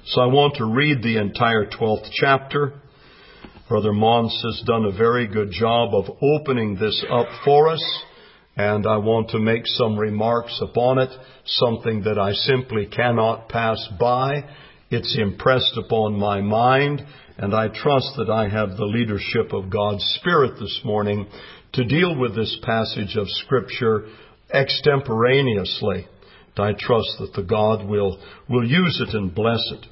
So I want to read the entire 12th chapter. Brother Mons has done a very good job of opening this up for us, and I want to make some remarks upon it, something that I simply cannot pass by. It's impressed upon my mind, and I trust that I have the leadership of God's Spirit this morning to deal with this passage of Scripture extemporaneously. And I trust that the God will use it and bless it.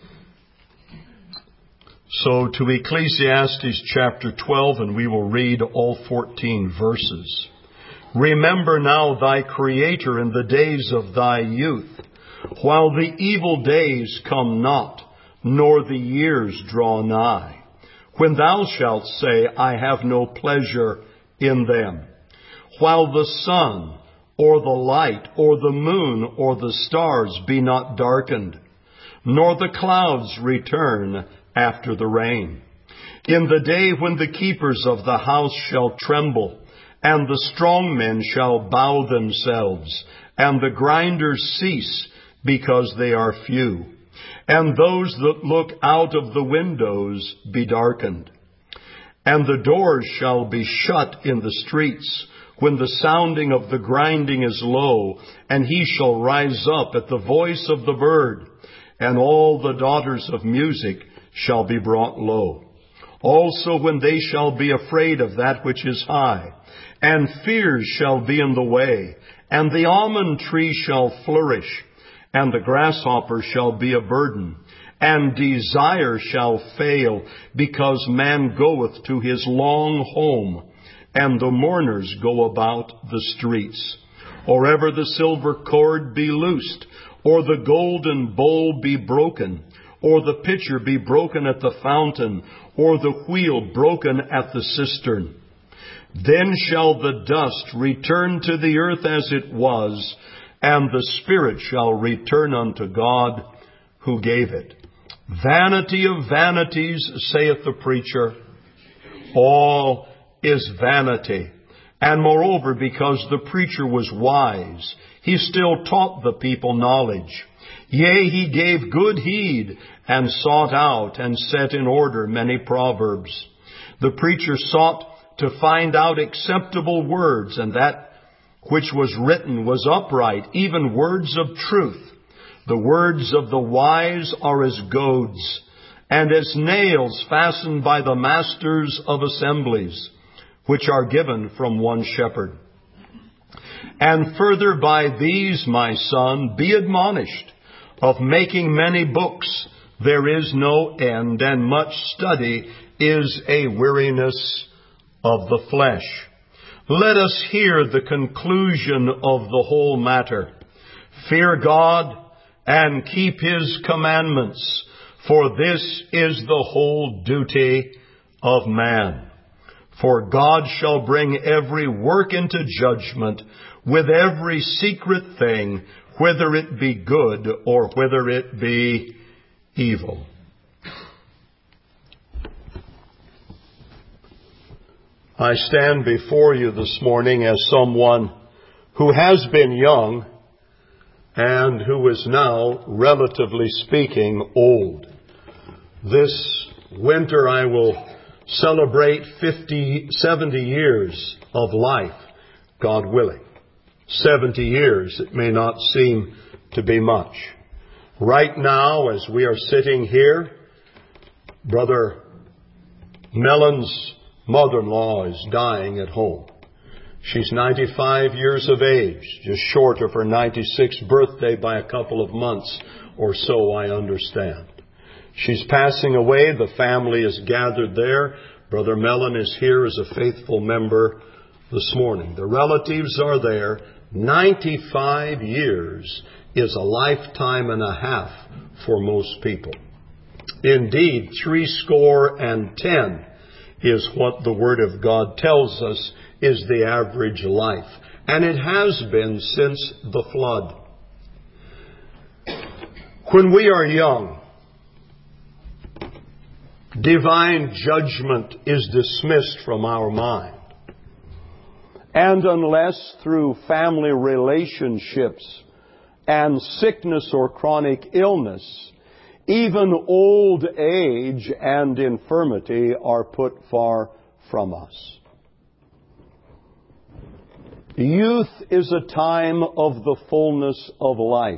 So to Ecclesiastes chapter 12, and we will read all 14 verses. Remember now thy Creator in the days of thy youth, while the evil days come not, nor the years draw nigh, when thou shalt say, I have no pleasure in them. While the sun, or the light, or the moon, or the stars be not darkened, nor the clouds return after the rain. In the day when the keepers of the house shall tremble, and the strong men shall bow themselves, and the grinders cease, because they are few, and those that look out of the windows be darkened. And the doors shall be shut in the streets, when the sounding of the grinding is low, and he shall rise up at the voice of the bird, and all the daughters of music shall be brought low. Also when they shall be afraid of that which is high, and fears shall be in the way, and the almond tree shall flourish, and the grasshopper shall be a burden, and desire shall fail, because man goeth to his long home, and the mourners go about the streets. Or ever the silver cord be loosed, or the golden bowl be broken, or the pitcher be broken at the fountain, or the wheel broken at the cistern. Then shall the dust return to the earth as it was, and the spirit shall return unto God who gave it. Vanity of vanities, saith the preacher. All is vanity. And moreover, because the preacher was wise, he still taught the people knowledge. Yea, he gave good heed, and sought out and set in order many proverbs. The preacher sought to find out acceptable words, and that which was written was upright, even words of truth. The words of the wise are as goads, and as nails fastened by the masters of assemblies, which are given from one shepherd. And further by these, my son, be admonished. Of making many books there is no end, and much study is a weariness of the flesh. Let us hear the conclusion of the whole matter. Fear God and keep His commandments, for this is the whole duty of man. For God shall bring every work into judgment with every secret thing, whether it be good or whether it be evil. I stand before you this morning as someone who has been young and who is now, relatively speaking, old. This winter I will celebrate 70 years of life, God willing. 70 years, it may not seem to be much. Right now, as we are sitting here, Brother Mellon's mother-in-law is dying at home. She's 95 years of age, just short of her 96th birthday by a couple of months or so, I understand. She's passing away. The family is gathered there. Brother Mellon is here as a faithful member this morning. The relatives are there. 95 years is a lifetime and a half for most people. Indeed, 70 is what the Word of God tells us is the average life. And it has been since the flood. When we are young, divine judgment is dismissed from our mind. And unless through family relationships and sickness or chronic illness, Even old age and infirmity are put far from us. Youth is a time of the fullness of life,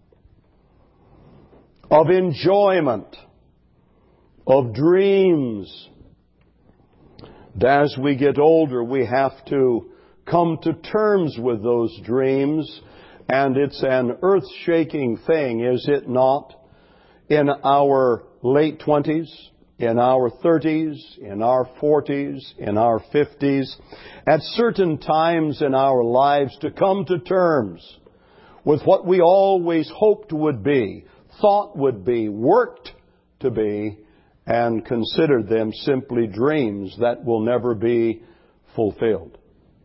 of enjoyment, of dreams. And as we get older, we have to come to terms with those dreams, and it's an earth-shaking thing, is it not? In our late 20s, in our 30s, in our 40s, in our 50s, at certain times in our lives to come to terms with what we always hoped would be, thought would be, worked to be, and considered them simply dreams that will never be fulfilled.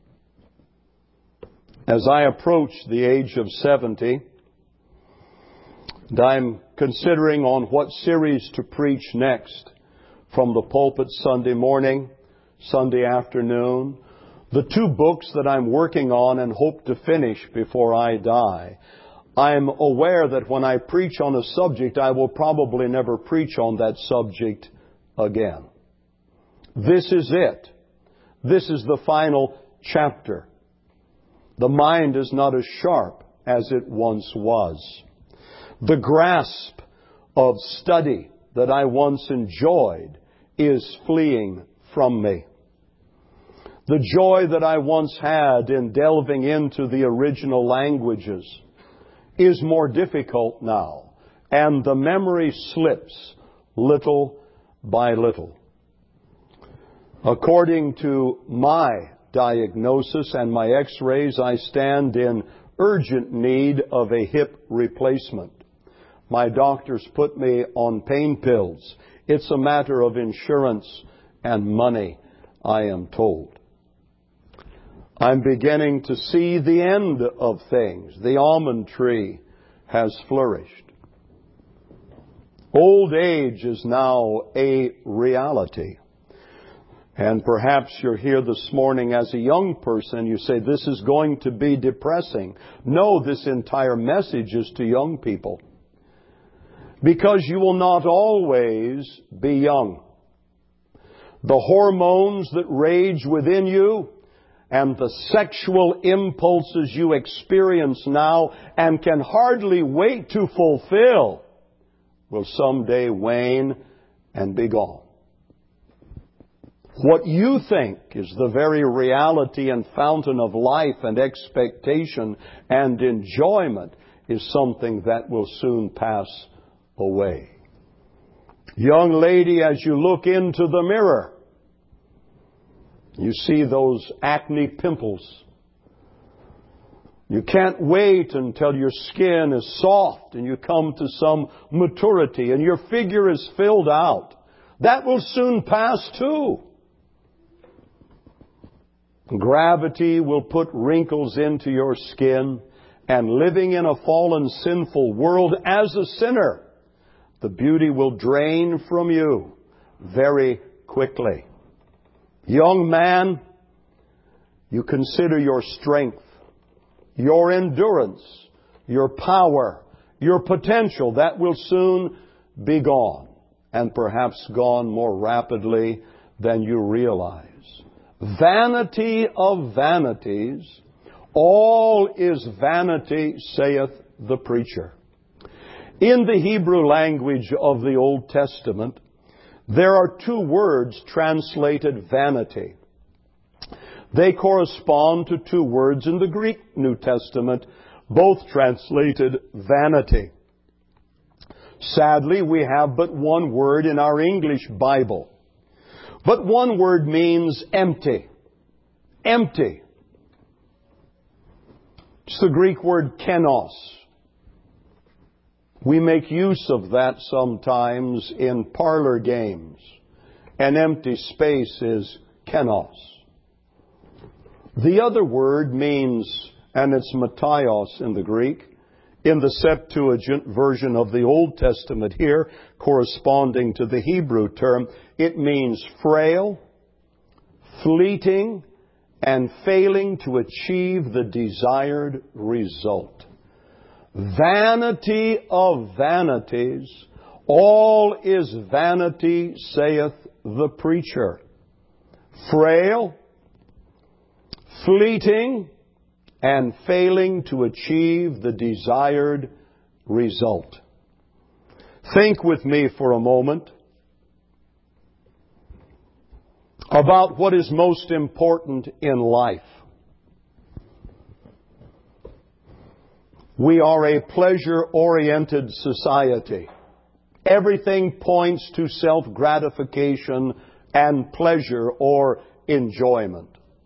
As I approach the age of 70, and I'm considering on what series to preach next, from the pulpit Sunday morning, Sunday afternoon, the 2 books that I'm working on and hope to finish before I die, I'm aware that when I preach on a subject, I will probably never preach on that subject again. This is it. This is the final chapter. The mind is not as sharp as it once was. The grasp of study that I once enjoyed is fleeing from me. The joy that I once had in delving into the original languages is more difficult now, and the memory slips little by little. According to my diagnosis and my x-rays, I stand in urgent need of a hip replacement. My doctors put me on pain pills. It's a matter of insurance and money, I am told. I'm beginning to see the end of things. The almond tree has flourished. Old age is now a reality. And perhaps you're here this morning as a young person. You say, this is going to be depressing. No, this entire message is to young people. Because you will not always be young. The hormones that rage within you and the sexual impulses you experience now and can hardly wait to fulfill will someday wane and be gone. What you think is the very reality and fountain of life and expectation and enjoyment is something that will soon pass away. Young lady, as you look into the mirror, you see those acne pimples. You can't wait until your skin is soft and you come to some maturity and your figure is filled out. That will soon pass too. Gravity will put wrinkles into your skin, and living in a fallen, sinful world as a sinner, the beauty will drain from you very quickly. Young man, you consider your strength, your endurance, your power, your potential. That will soon be gone, and perhaps gone more rapidly than you realize. Vanity of vanities, all is vanity, saith the preacher. In the Hebrew language of the Old Testament, there are 2 words translated vanity. They correspond to 2 words in the Greek New Testament, both translated vanity. Sadly, we have but 1 word in our English Bible. But 1 word means empty. Empty. It's the Greek word kenos. We make use of that sometimes in parlor games. An empty space is kenos. The other word means, and it's mataios in the Greek, in the Septuagint version of the Old Testament here, corresponding to the Hebrew term, it means frail, fleeting, and failing to achieve the desired result. Vanity of vanities, All is vanity, saith the preacher. Frail, fleeting, and failing to achieve the desired result. Think with me for a moment about what is most important in life. We are a pleasure-oriented society. Everything points to self-gratification and pleasure or enjoyment.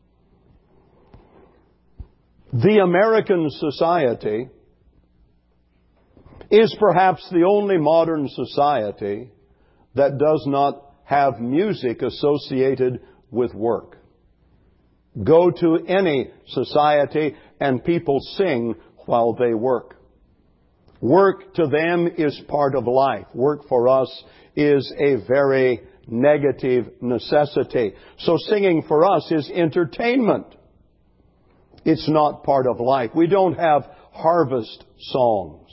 The American society is perhaps the only modern society that does not have music associated with work. Go to any society and people sing while they work. Work to them is part of life. Work for us is a very negative necessity. So singing for us is entertainment. It's not part of life. We don't have harvest songs.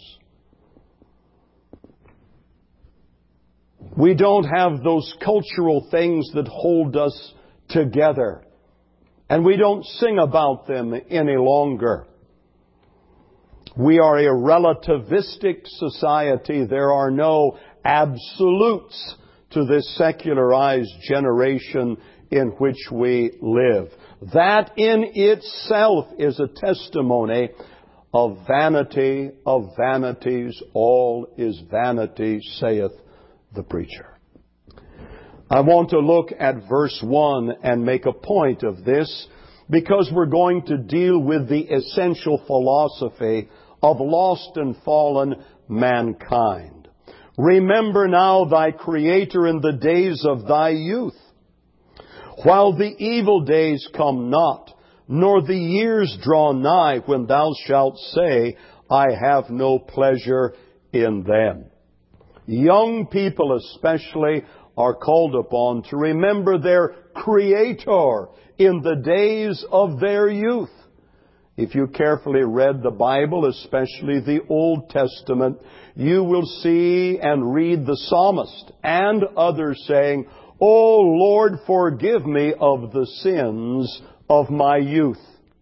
We don't have those cultural things that hold us together. And we don't sing about them any longer. We are a relativistic society. There are no absolutes to this secularized generation in which we live. That in itself is a testimony of vanity of vanities. All is vanity, saith the preacher. I want to look at verse 1 and make a point of this, because we're going to deal with the essential philosophy of lost and fallen mankind. Remember now thy Creator in the days of thy youth, while the evil days come not, nor the years draw nigh, when thou shalt say, I have no pleasure in them. Young people especially are called upon to remember their Creator in the days of their youth. If you carefully read the Bible, especially the Old Testament, you will see and read the psalmist and others saying, O Lord, forgive me of the sins of my youth.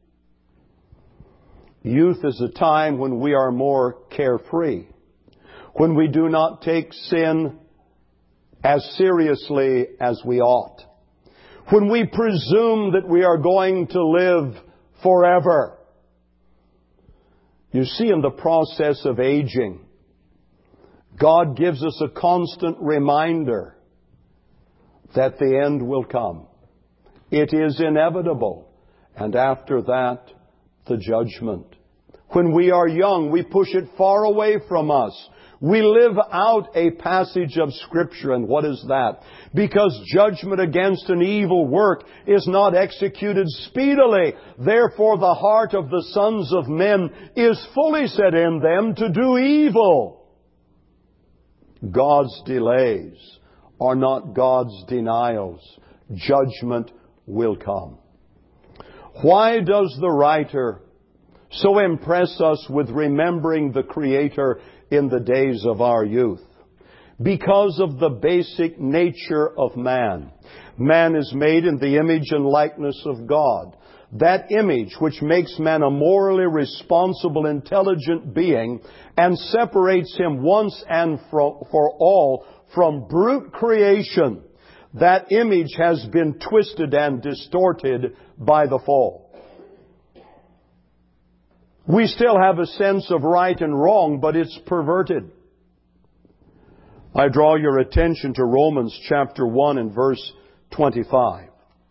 Youth is a time when we are more carefree, when we do not take sin as seriously as we ought, when we presume that we are going to live forever. You see, in the process of aging, God gives us a constant reminder that the end will come. It is inevitable. And after that, the judgment. When we are young, we push it far away from us. We live out a passage of Scripture. And what is that? Because judgment against an evil work is not executed speedily. Therefore the heart of the sons of men is fully set in them to do evil. God's delays are not God's denials. Judgment will come. Why does the writer so impress us with remembering the Creator in the days of our youth? Because of the basic nature of man. Man is made in the image and likeness of God. That image, which makes man a morally responsible, intelligent being and separates him once and for all from brute creation, that image has been twisted and distorted by the fall. We still have a sense of right and wrong, but it's perverted. I draw your attention to Romans chapter 1 and verse 25.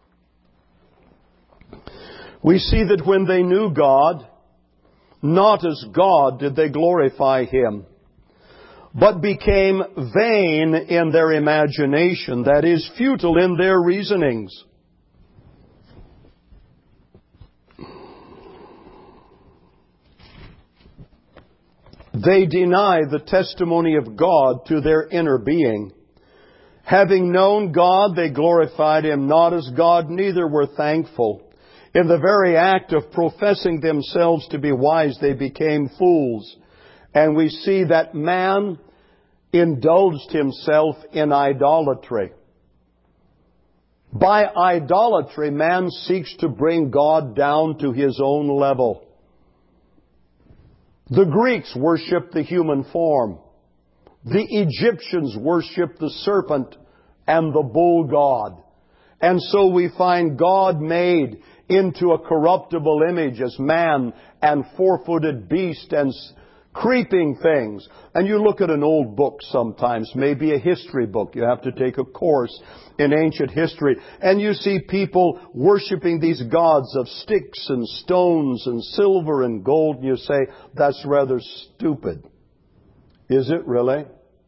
We see that when they knew God, not as God did they glorify Him, but became vain in their imagination, that is, futile in their reasonings. They deny the testimony of God to their inner being. Having known God, they glorified Him not as God, neither were thankful. In the very act of professing themselves to be wise, they became fools. And we see that man indulged himself in idolatry. By idolatry, man seeks to bring God down to his own level. The Greeks worshiped the human form. The Egyptians worshiped the serpent and the bull god. And so we find God made into a corruptible image as man and four-footed beast and creeping things. And you look at an old book sometimes, maybe a history book. You have to take a course in ancient history. And you see people worshiping these gods of sticks and stones and silver and gold. And you say, that's rather stupid. Is it really?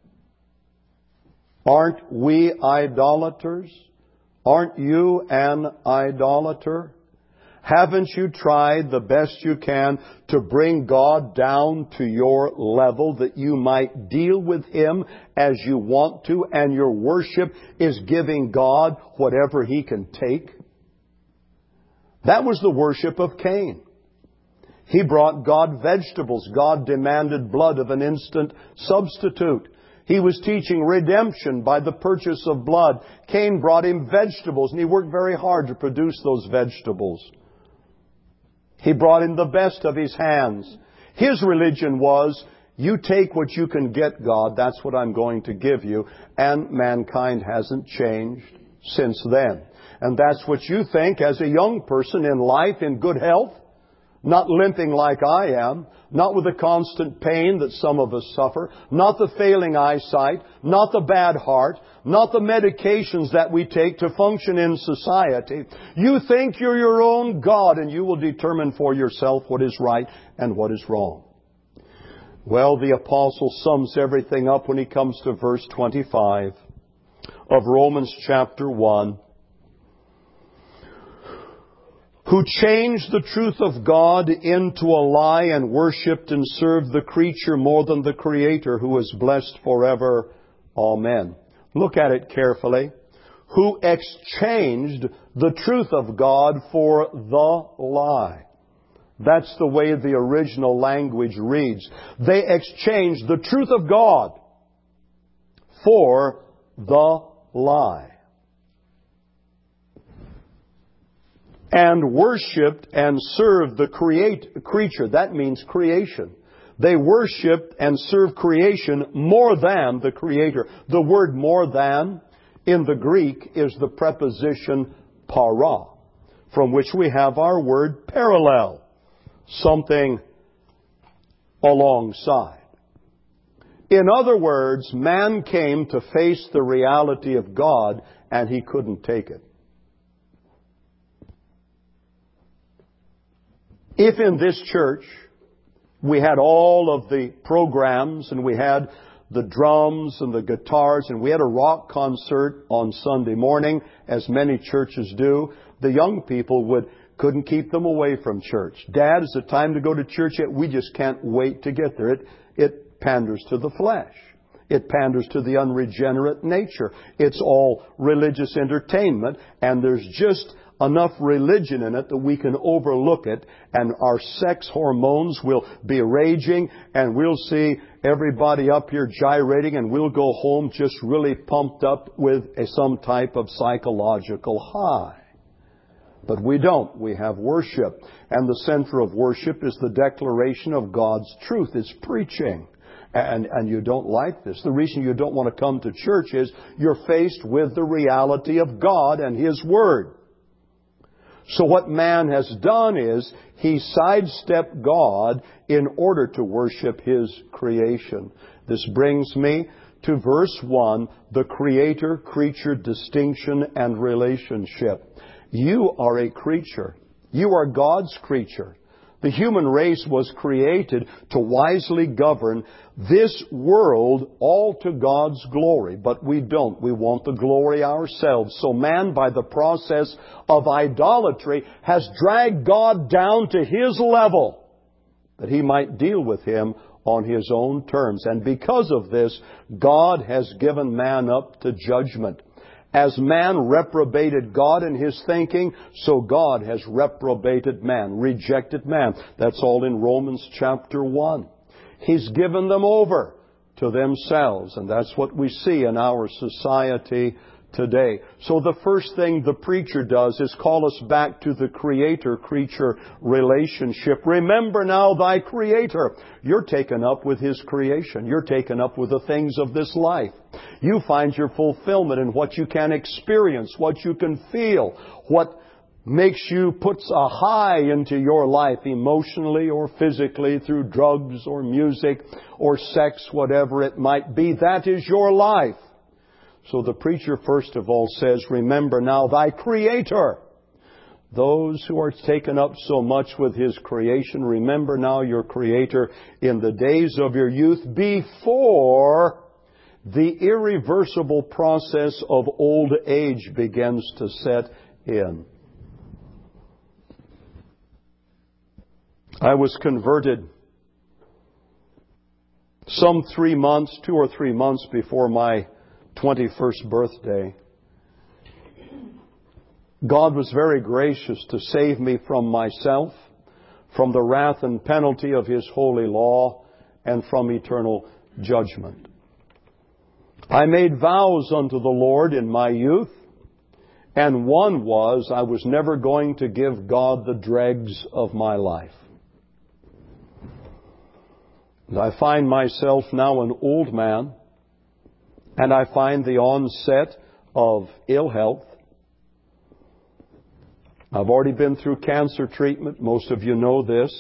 Aren't we idolaters? Aren't you an idolater? Haven't you tried the best you can to bring God down to your level that you might deal with Him as you want to, and your worship is giving God whatever He can take? That was the worship of Cain. He brought God vegetables. God demanded blood of an instant substitute. He was teaching redemption by the purchase of blood. Cain brought him vegetables, and he worked very hard to produce those vegetables. He brought him the best of his hands. His religion was, you take what you can get, God, that's what I'm going to give you. And mankind hasn't changed since then. And that's what you think as a young person in life, in good health, not limping like I am, not with the constant pain that some of us suffer, not the failing eyesight, not the bad heart, not the medications that we take to function in society. You think you're your own God and you will determine for yourself what is right and what is wrong. Well, the apostle sums everything up when he comes to verse 25 of Romans chapter 1. Who changed the truth of God into a lie and worshipped and served the creature more than the Creator, who is blessed forever. Amen. Look at it carefully. Who exchanged the truth of God for the lie. That's the way the original language reads. They exchanged the truth of God for the lie. And worshipped and served the creature. That means creation. They worshipped and served creation more than the Creator. The word more than in the Greek is the preposition para, from which we have our word parallel. Something alongside. In other words, man came to face the reality of God and he couldn't take it. If in this church we had all of the programs and we had the drums and the guitars and we had a rock concert on Sunday morning, as many churches do, the young people couldn't keep them away from church. Dad, is it time to go to church yet? We just can't wait to get there. It panders to the flesh. It panders to the unregenerate nature. It's all religious entertainment, and there's just enough religion in it that we can overlook it, and our sex hormones will be raging, and we'll see everybody up here gyrating, and we'll go home just really pumped up with some type of psychological high. But we don't. We have worship. And the center of worship is the declaration of God's truth. It's preaching. And you don't like this. The reason you don't want to come to church is you're faced with the reality of God and His Word. So what man has done is he sidestepped God in order to worship His creation. This brings me to verse 1, the Creator-creature distinction and relationship. You are a creature. You are God's creature. The human race was created to wisely govern this world all to God's glory. But we don't. We want the glory ourselves. So man, by the process of idolatry, has dragged God down to His level that He might deal with him on His own terms. And because of this, God has given man up to judgment. As man reprobated God in his thinking, so God has reprobated man, rejected man. That's all in Romans chapter 1. He's given them over to themselves. And that's what we see in our society today. So the first thing the preacher does is call us back to the Creator-creature relationship. Remember now thy Creator. You're taken up with His creation. You're taken up with the things of this life. You find your fulfillment in what you can experience, what you can feel, what makes you, puts a high into your life emotionally or physically through drugs or music or sex, whatever it might be. That is your life. So the preacher first of all says, remember now thy Creator. Those who are taken up so much with His creation, remember now your Creator in the days of your youth before the irreversible process of old age begins to set in. I was converted some 2 or 3 months before my 21st birthday. God was very gracious to save me from myself, from the wrath and penalty of His holy law, and from eternal judgment. I made vows unto the Lord in my youth, and one was I was never going to give God the dregs of my life. And I find myself now an old man, and I find the onset of ill health. I've already been through cancer treatment. Most of you know this.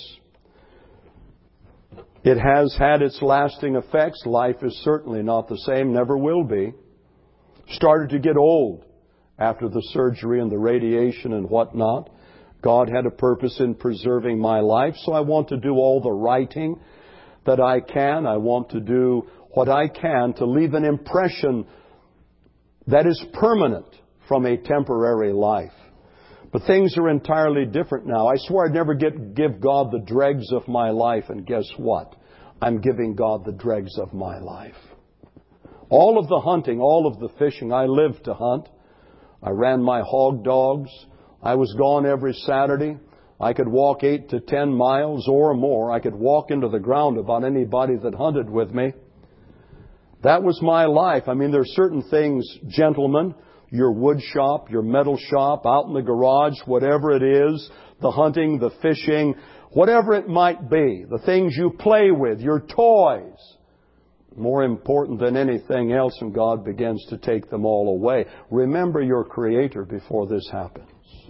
It has had its lasting effects. Life is certainly not the same, never will be. Started to get old after the surgery and the radiation and whatnot. God had a purpose in preserving my life, so I want to do all the writing that I can. I want to do what I can to leave an impression that is permanent from a temporary life. But things are entirely different now. I swore I'd never give God the dregs of my life, and guess what? I'm giving God the dregs of my life. All of the hunting, all of the fishing, I lived to hunt. I ran my hog dogs. I was gone every Saturday. I could walk 8 to 10 miles or more. I could walk into the ground about anybody that hunted with me. That was my life. I mean, there are certain things, gentlemen, your wood shop, your metal shop, out in the garage, whatever it is, the hunting, the fishing, whatever it might be, the things you play with, your toys, more important than anything else, and God begins to take them all away. Remember your Creator before this happens.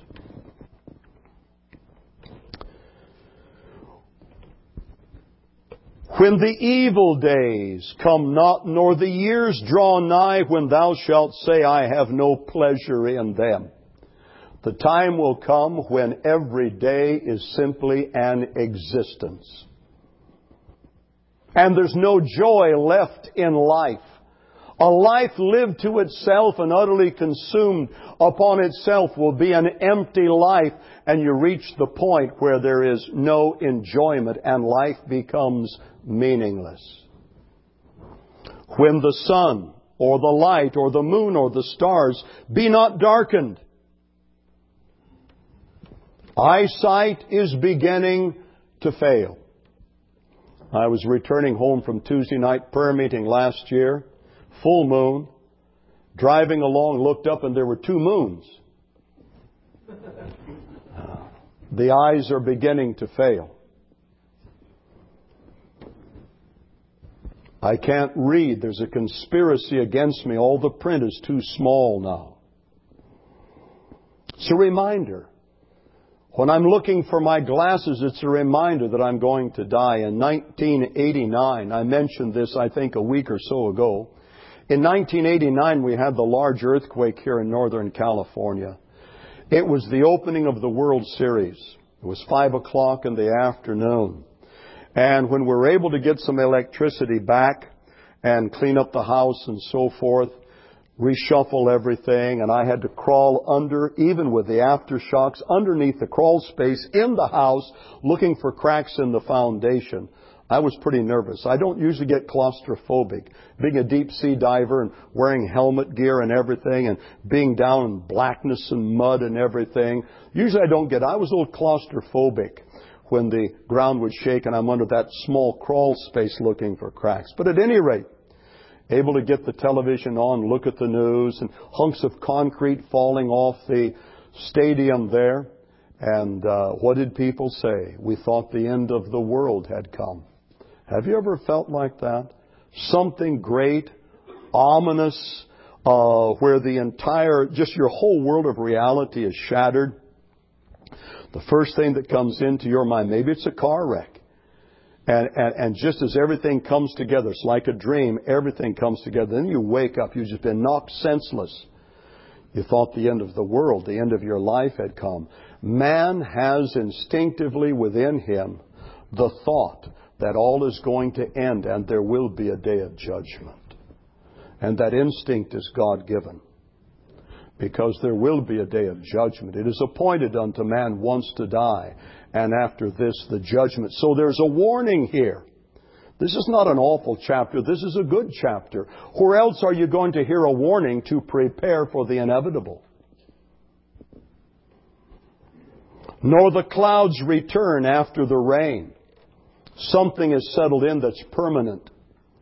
When the evil days come not, nor the years draw nigh, when thou shalt say, I have no pleasure in them. The time will come when every day is simply an existence. And there's no joy left in life. A life lived to itself and utterly consumed upon itself will be an empty life, and you reach the point where there is no enjoyment and life becomes meaningless. When the sun or the light or the moon or the stars be not darkened, eyesight is beginning to fail. I was returning home from Tuesday night prayer meeting last year, full moon, driving along, looked up and there were 2 moons. The eyes are beginning to fail. I can't read. There's a conspiracy against me. All the print is too small now. It's a reminder. When I'm looking for my glasses, it's a reminder that I'm going to die. In 1989, I mentioned this, I think, a week or so ago. In 1989, we had the large earthquake here in Northern California. It was the opening of the World Series. It was 5 o'clock in the afternoon. And when we were able to get some electricity back and clean up the house and so forth, reshuffle everything, and I had to crawl under, even with the aftershocks, underneath the crawl space in the house, looking for cracks in the foundation. I was pretty nervous. I don't usually get claustrophobic. Being a deep sea diver and wearing helmet gear and everything and being down in blackness and mud and everything, usually I was a little claustrophobic when the ground would shake and I'm under that small crawl space looking for cracks. But at any rate, able to get the television on, look at the news, and hunks of concrete falling off the stadium there. And what did people say? We thought the end of the world had come. Have you ever felt like that? Something great, ominous, where the entire, just your whole world of reality is shattered. The first thing that comes into your mind, maybe it's a car wreck. And just as everything comes together, it's like a dream, everything comes together. Then you wake up, you've just been knocked senseless. You thought the end of the world, the end of your life had come. Man has instinctively within him the thought that all is going to end and there will be a day of judgment. And that instinct is God-given. Because there will be a day of judgment. It is appointed unto man once to die, and after this the judgment. So there's a warning here. This is not an awful chapter. This is a good chapter. Where else are you going to hear a warning to prepare for the inevitable? Nor the clouds return after the rain. Something is settled in that's permanent.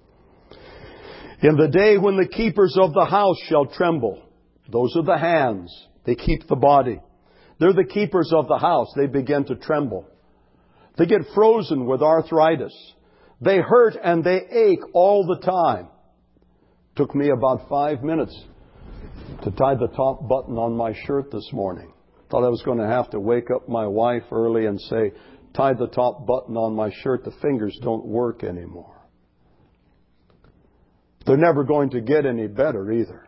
In the day when the keepers of the house shall tremble. Those are the hands. They keep the body. They're the keepers of the house. They begin to tremble. They get frozen with arthritis. They hurt and they ache all the time. Took me about 5 minutes to tie the top button on my shirt this morning. Thought I was going to have to wake up my wife early and say, tie the top button on my shirt. The fingers don't work anymore. They're never going to get any better either.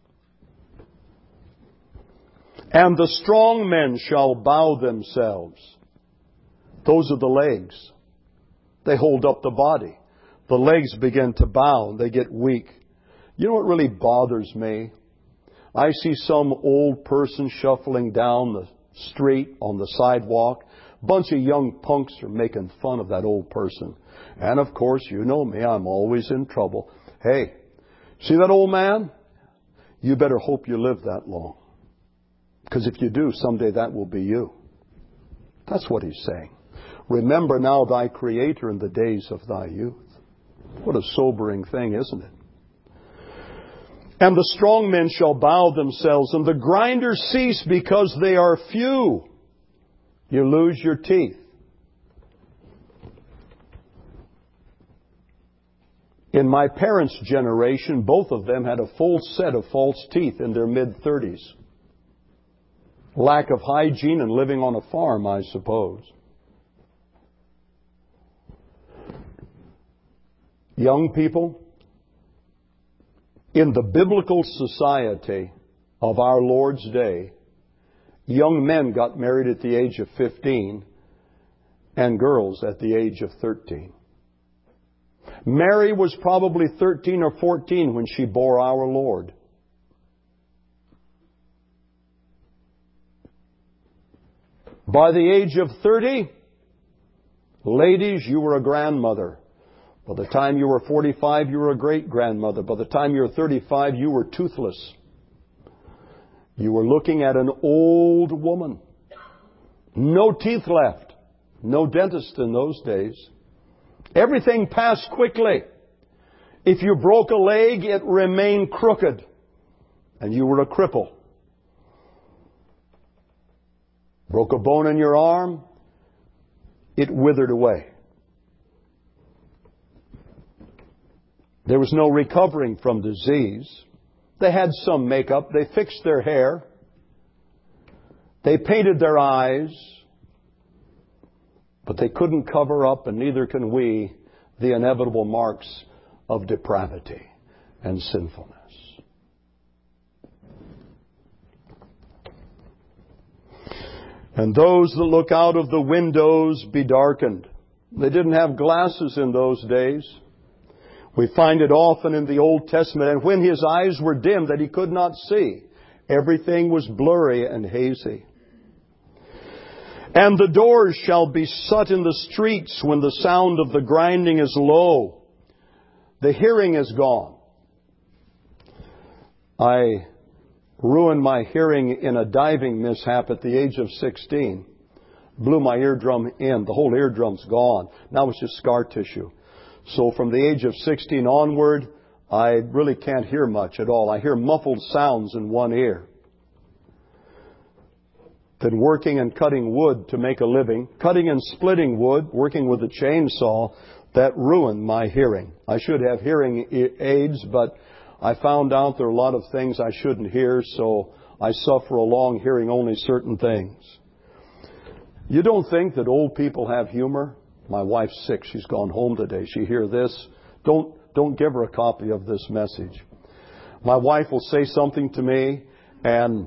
And the strong men shall bow themselves. Those are the legs. They hold up the body. The legs begin to bow. They get weak. You know what really bothers me? I see some old person shuffling down the street on the sidewalk. A bunch of young punks are making fun of that old person. And of course, you know me, I'm always in trouble. Hey, see that old man? You better hope you live that long. Because if you do, someday that will be you. That's what he's saying. Remember now thy Creator in the days of thy youth. What a sobering thing, isn't it? And the strong men shall bow themselves, and the grinders cease because they are few. You lose your teeth. In my parents' generation, both of them had a full set of false teeth in their mid-30s. Lack of hygiene and living on a farm, I suppose. Young people, in the biblical society of our Lord's day, young men got married at the age of 15 and girls at the age of 13. Mary was probably 13 or 14 when she bore our Lord. By the age of 30, ladies, you were a grandmother. By the time you were 45, you were a great-grandmother. By the time you were 35, you were toothless. You were looking at an old woman. No teeth left. No dentist in those days. Everything passed quickly. If you broke a leg, it remained crooked. And you were a cripple. Broke a bone in your arm, it withered away. There was no recovering from disease. They had some makeup. They fixed their hair. They painted their eyes. But they couldn't cover up, and neither can we, the inevitable marks of depravity and sinfulness. And those that look out of the windows be darkened. They didn't have glasses in those days. We find it often in the Old Testament. And when his eyes were dim that he could not see, everything was blurry and hazy. And the doors shall be shut in the streets when the sound of the grinding is low. The hearing is gone. I ruined my hearing in a diving mishap at the age of 16. Blew my eardrum in. The whole eardrum's gone. Now it's just scar tissue. So from the age of 16 onward, I really can't hear much at all. I hear muffled sounds in one ear. Been working and cutting wood to make a living, cutting and splitting wood, working with a chainsaw, that ruined my hearing. I should have hearing aids, but I found out there are a lot of things I shouldn't hear, so I suffer along hearing only certain things. You don't think that old people have humor? My wife's sick. She's gone home today. She hear this. Don't give her a copy of this message. My wife will say something to me, and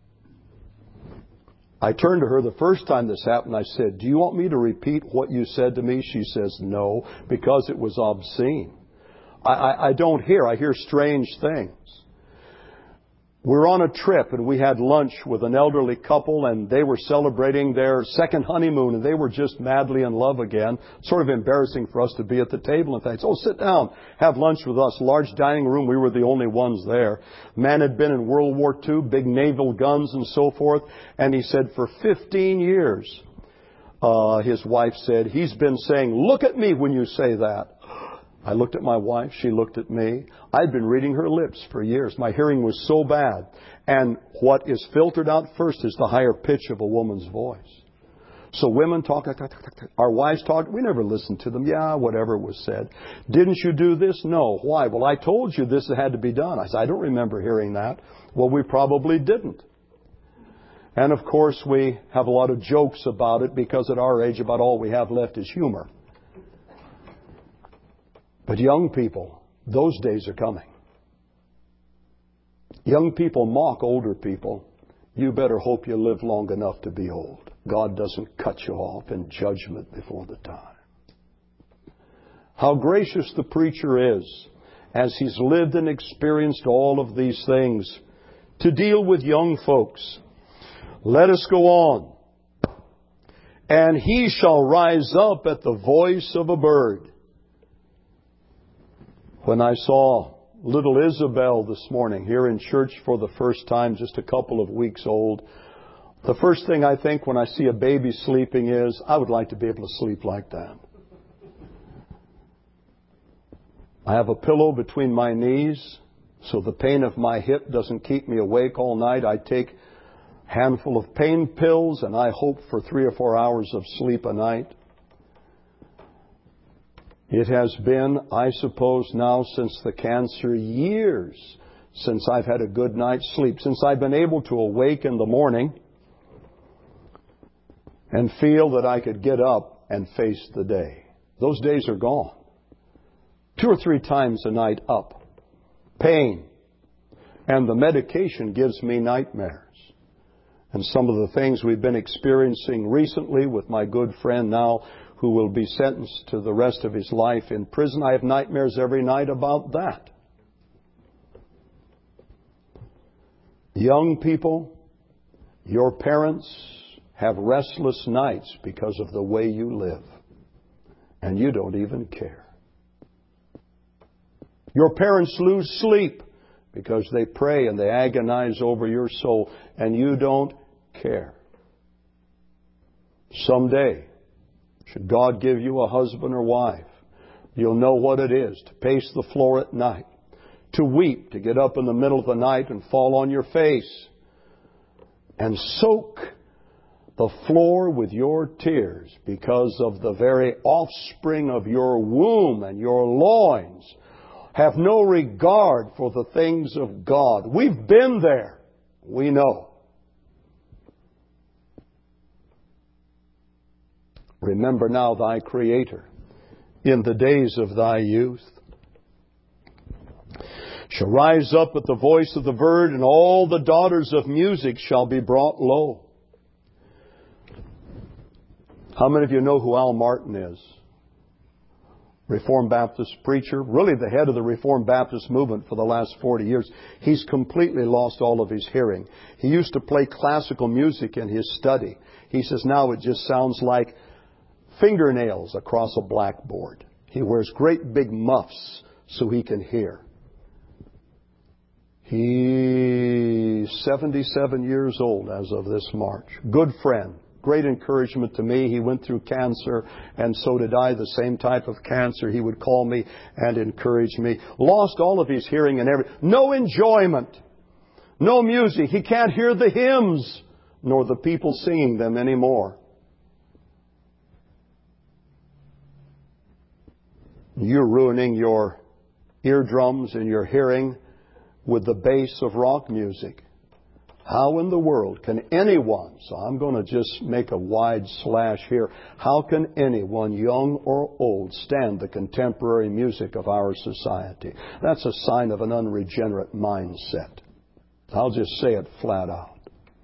I turned to her the first time this happened. I said, "Do you want me to repeat what you said to me?" She says, "No," because it was obscene. I don't hear. I hear strange things. We're on a trip, and we had lunch with an elderly couple, and they were celebrating their second honeymoon, and they were just madly in love again. Sort of embarrassing for us to be at the table. In fact, "Oh, sit down, have lunch with us." Large dining room, we were the only ones there. Man had been in World War II, big naval guns and so forth, and he said for 15 years, his wife said, he's been saying, "Look at me when you say that." I looked at my wife. She looked at me. I'd been reading her lips for years. My hearing was so bad. And what is filtered out first is the higher pitch of a woman's voice. So women talk, our wives talk. We never listened to them. Yeah, whatever was said. "Didn't you do this?" "No." "Why?" "Well, I told you this had to be done." I said, "I don't remember hearing that." Well, we probably didn't. And of course, we have a lot of jokes about it because at our age, about all we have left is humor. But young people, those days are coming. Young people mock older people. You better hope you live long enough to be old. God doesn't cut you off in judgment before the time. How gracious the preacher is as he's lived and experienced all of these things to deal with young folks. Let us go on. "And he shall rise up at the voice of a bird." When I saw little Isabel this morning here in church for the first time, just a couple of weeks old, the first thing I think when I see a baby sleeping is, I would like to be able to sleep like that. I have a pillow between my knees, so the pain of my hip doesn't keep me awake all night. I take a handful of pain pills, and I hope for 3 or 4 hours of sleep a night. It has been, I suppose now, since the cancer, years since I've had a good night's sleep, since I've been able to awake in the morning and feel that I could get up and face the day. Those days are gone. 2 or 3 times a night up. Pain. And the medication gives me nightmares. And some of the things we've been experiencing recently with my good friend now, who will be sentenced to the rest of his life in prison. I have nightmares every night about that. Young people, your parents have restless nights because of the way you live. And you don't even care. Your parents lose sleep because they pray and they agonize over your soul, and you don't care. Someday, should God give you a husband or wife, you'll know what it is to pace the floor at night, to weep, to get up in the middle of the night and fall on your face and soak the floor with your tears because of the very offspring of your womb and your loins have no regard for the things of God. We've been there. We know. Remember now thy Creator in the days of thy youth. Shall rise up at the voice of the bird, and all the daughters of music shall be brought low. How many of you know who Al Martin is? Reformed Baptist preacher, really the head of the Reformed Baptist movement for the last 40 years. He's completely lost all of his hearing. He used to play classical music in his study. He says now it just sounds like fingernails across a blackboard. He wears great big muffs so he can hear. He's 77 years old as of this March. Good friend. great encouragement to me. He went through cancer, and so did I, the same type of cancer. He would call me and encourage me. Lost all of his hearing and everything. No enjoyment. No music. He can't hear the hymns, nor the people singing them anymore. You're ruining your eardrums and your hearing with the bass of rock music. How in the world can anyone, so I'm going to just make a wide slash here, how can anyone, young or old, stand the contemporary music of our society? That's a sign of an unregenerate mindset. I'll just say it flat out.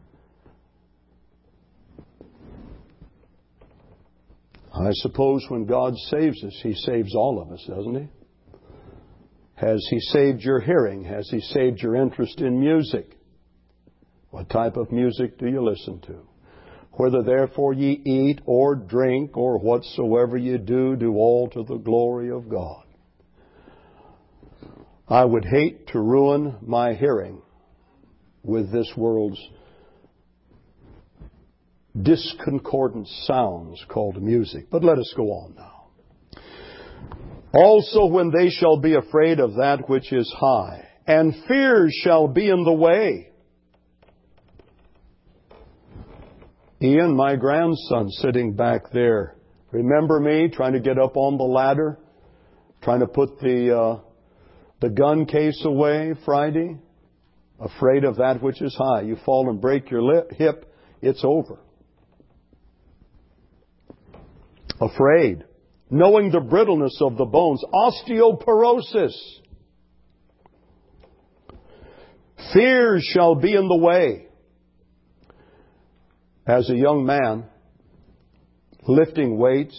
I suppose when God saves us, He saves all of us, doesn't He? Has He saved your hearing? Has He saved your interest in music? What type of music do you listen to? Whether therefore ye eat or drink or whatsoever ye do, do all to the glory of God. I would hate to ruin my hearing with this world's discordant sounds called music. But let us go on now. Also when they shall be afraid of that which is high, and fear shall be in the way. Ian, my grandson, sitting back there, remember me trying to get up on the ladder, trying to put the gun case away Friday? Afraid of that which is high. You fall and break your hip, it's over. Afraid. Knowing the brittleness of the bones. Osteoporosis. Fear shall be in the way. As a young man, lifting weights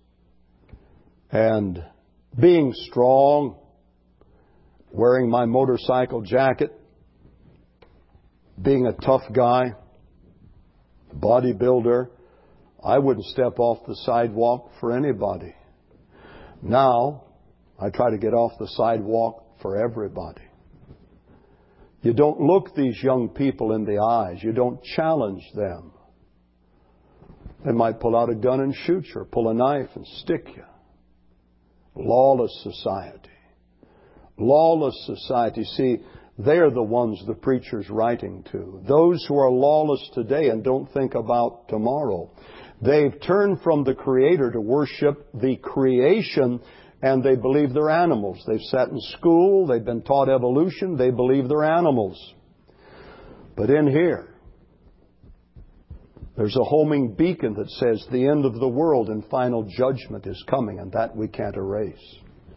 and being strong, wearing my motorcycle jacket, being a tough guy, bodybuilder, I wouldn't step off the sidewalk for anybody. Now, I try to get off the sidewalk for everybody. You don't look these young people in the eyes. You don't challenge them. They might pull out a gun and shoot you, or pull a knife and stick you. Lawless society. Lawless society. See, they're the ones the preacher's writing to. Those who are lawless today and don't think about tomorrow. They've turned from the Creator to worship the creation, and they believe they're animals. They've sat in school, they've been taught evolution, they believe they're animals. But in here, there's a homing beacon that says the end of the world and final judgment is coming, and that we can't erase.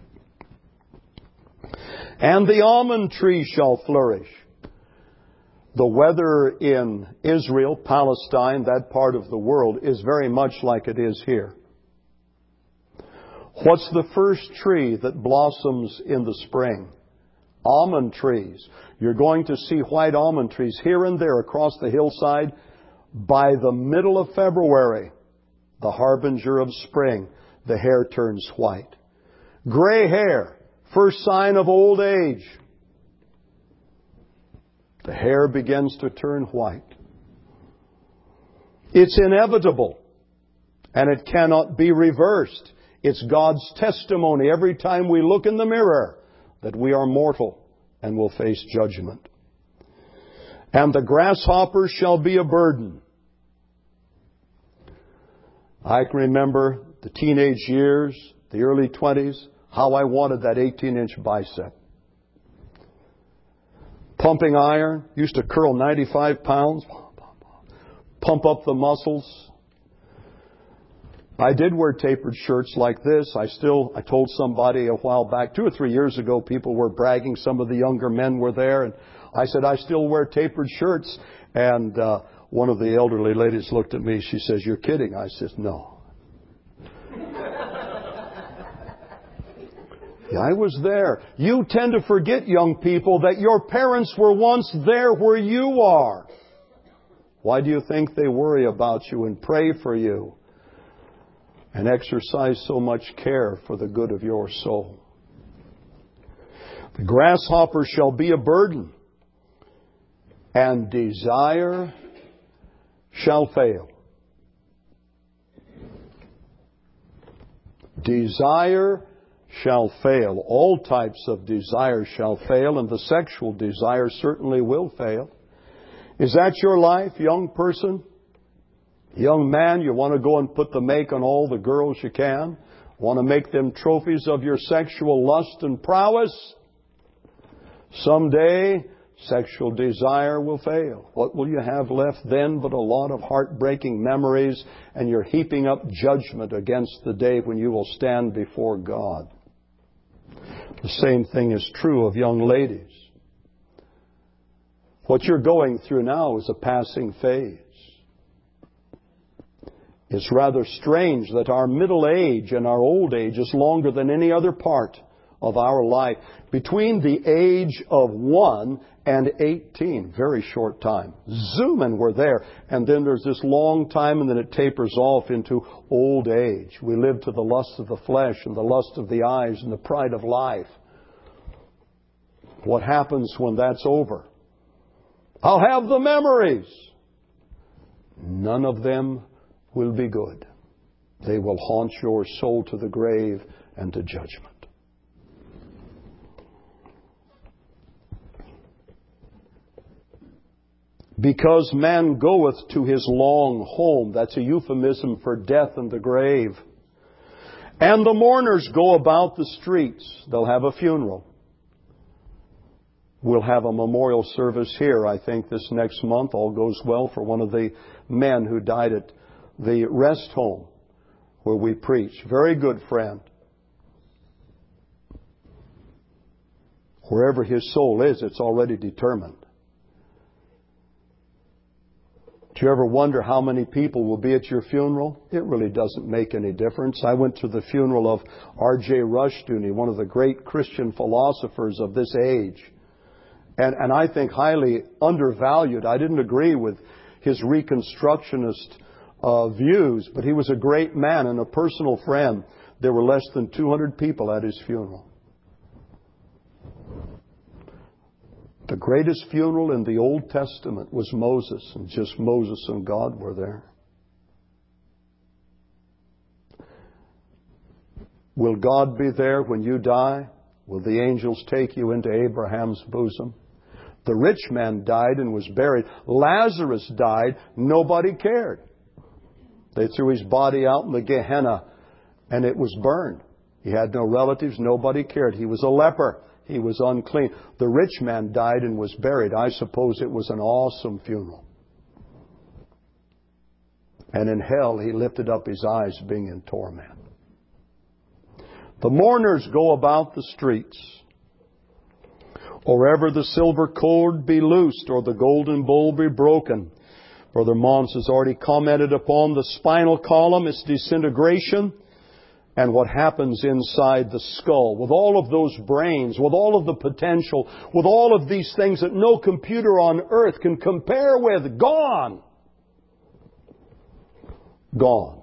And the almond tree shall flourish. The weather in Israel, Palestine, that part of the world, is very much like it is here. What's the first tree that blossoms in the spring? Almond trees. You're going to see white almond trees here and there across the hillside. By the middle of February, the harbinger of spring, the hair turns white. Gray hair, first sign of old age. The hair begins to turn white. It's inevitable, and it cannot be reversed. It's God's testimony every time we look in the mirror that we are mortal and will face judgment. And the grasshopper shall be a burden. I can remember the teenage years, the early 20s, how I wanted that 18-inch bicep. Pumping iron, used to curl 95 pounds, pump up the muscles. I did wear tapered shirts like this. I told somebody a while back, 2 or 3 years ago, people were bragging, some of the younger men were there, and I said, I still wear tapered shirts. And one of the elderly ladies looked at me. She says, you're kidding. I said, no. Yeah, I was there. You tend to forget, young people, that your parents were once there where you are. Why do you think they worry about you and pray for you and exercise so much care for the good of your soul? The grasshopper shall be a burden, and desire shall fail. Desire shall fail. All types of desire shall fail, and the sexual desire certainly will fail. Is that your life, young person? Young man, you want to go and put the make on all the girls you can? Want to make them trophies of your sexual lust and prowess? Someday, sexual desire will fail. What will you have left then but a lot of heartbreaking memories, and you're heaping up judgment against the day when you will stand before God? The same thing is true of young ladies. What you're going through now is a passing phase. It's rather strange that our middle age and our old age is longer than any other part of our life. Between the age of 1 and 18, very short time. Zoom, and we're there. And then there's this long time, and then it tapers off into old age. We live to the lust of the flesh and the lust of the eyes and the pride of life. What happens when that's over? I'll have the memories. None of them will be good. They will haunt your soul to the grave and to judgment. Because man goeth to his long home. That's a euphemism for death and the grave. And the mourners go about the streets. They'll have a funeral. We'll have a memorial service here, I think, this next month. All goes well for one of the men who died at the rest home where we preach. Very good friend. Wherever his soul is, it's already determined. Do you ever wonder how many people will be at your funeral? It really doesn't make any difference. I went to the funeral of R.J. Rushdoony, one of the great Christian philosophers of this age. And I think highly undervalued. I didn't agree with his Reconstructionist views, but he was a great man and a personal friend. There were less than 200 people at his funeral. The greatest funeral in the Old Testament was Moses, and just Moses and God were there. Will God be there when you die? Will the angels take you into Abraham's bosom? The rich man died and was buried. Lazarus died. Nobody cared. They threw his body out in the Gehenna, and it was burned. He had no relatives. Nobody cared. He was a leper. He was unclean. The rich man died and was buried. I suppose it was an awesome funeral. And in hell, he lifted up his eyes, being in torment. The mourners go about the streets. Or ever the silver cord be loosed, or the golden bowl be broken. Brother Mons has already commented upon the spinal column, its disintegration, and what happens inside the skull. With all of those brains, with all of the potential, with all of these things that no computer on earth can compare with, gone. Gone.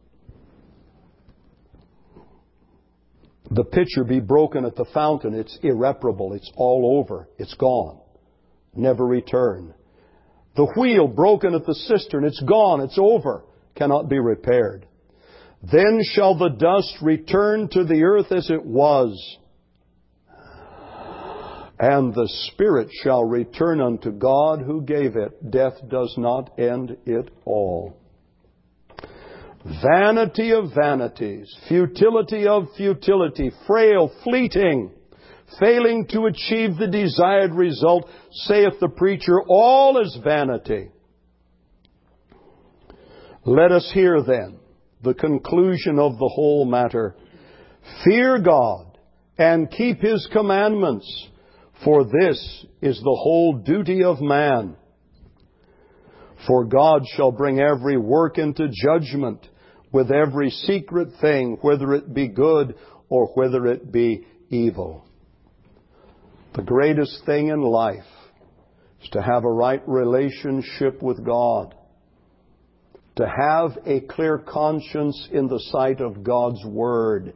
The pitcher be broken at the fountain. It's irreparable. It's all over. It's gone. Never return. The wheel broken at the cistern. It's gone. It's over. Cannot be repaired. Then shall the dust return to the earth as it was, and the spirit shall return unto God who gave it. Death does not end it all. Vanity of vanities, futility of futility, frail, fleeting, failing to achieve the desired result, saith the preacher, all is vanity. Let us hear then the conclusion of the whole matter. Fear God and keep His commandments, for this is the whole duty of man. For God shall bring every work into judgment with every secret thing, whether it be good or whether it be evil. The greatest thing in life is to have a right relationship with God, to have a clear conscience in the sight of God's Word.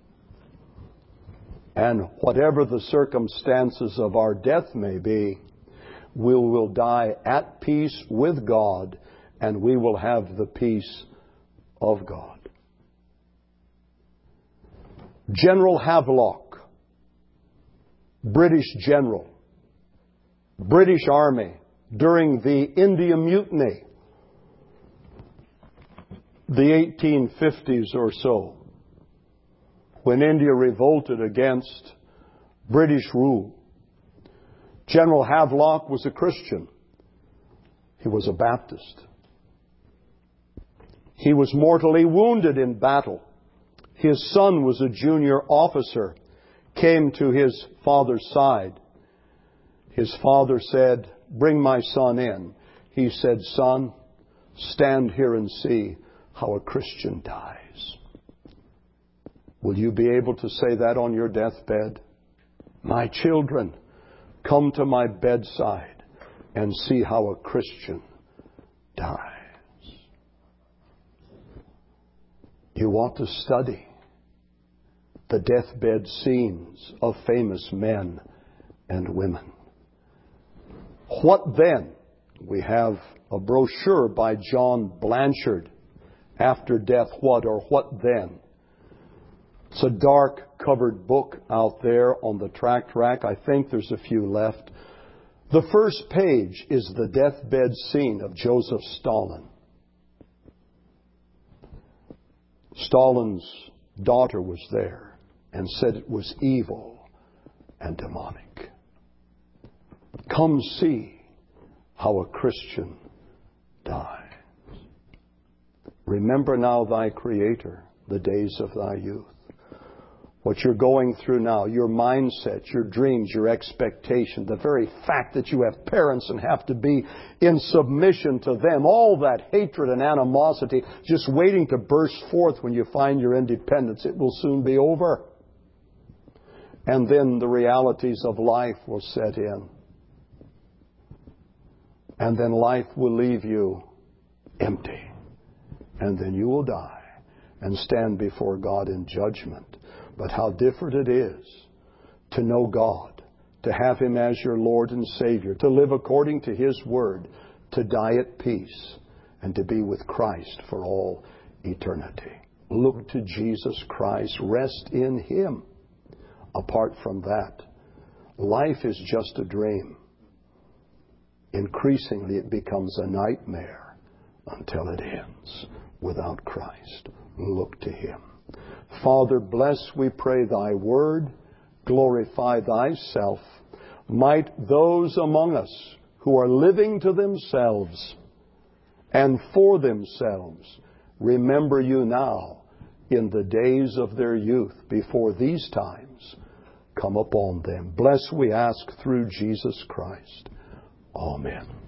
And whatever the circumstances of our death may be, we will die at peace with God, and we will have the peace of God. General Havelock, British general, British Army during the India Mutiny, the 1850s or so, when India revolted against British rule. General Havelock was a Christian. He was a Baptist. He was mortally wounded in battle. His son was a junior officer, came to his father's side. His father said, "Bring my son in." He said, "Son, stand here and see how a Christian dies." Will you be able to say that on your deathbed? My children, come to my bedside and see how a Christian dies. You want to study the deathbed scenes of famous men and women. What then? We have a brochure by John Blanchard, After Death What, or What Then? It's a dark covered book out there on the tract rack. I think there's a few left. The first page is the deathbed scene of Joseph Stalin. Stalin's daughter was there and said it was evil and demonic. Come see how a Christian dies. Remember now thy Creator, the days of thy youth. What you're going through now, your mindset, your dreams, your expectation, the very fact that you have parents and have to be in submission to them, all that hatred and animosity just waiting to burst forth when you find your independence, it will soon be over. And then the realities of life will set in. And then life will leave you empty. And then you will die and stand before God in judgment. But how different it is to know God, to have Him as your Lord and Savior, to live according to His Word, to die at peace, and to be with Christ for all eternity. Look to Jesus Christ. Rest in Him. Apart from that, life is just a dream. Increasingly, it becomes a nightmare until it ends without Christ. Look to Him. Father, bless, we pray, thy word. Glorify thyself. Might those among us who are living to themselves and for themselves remember you now in the days of their youth before these times come upon them. Bless, we ask, through Jesus Christ. Amen.